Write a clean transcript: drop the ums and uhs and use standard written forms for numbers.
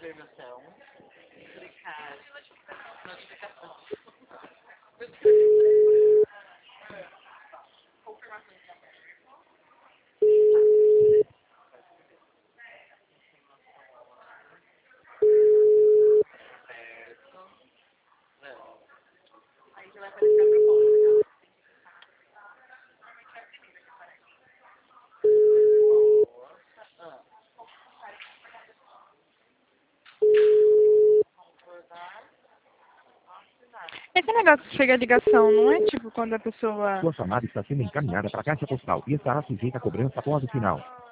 confirmação. Clicar notificação. Não. Aí já vai aparecer a proposta. Esse negócio que chega a ligação, não é tipo quando a pessoa... Sua chamada está sendo encaminhada para a caixa postal e estará sujeita a cobrança após o final.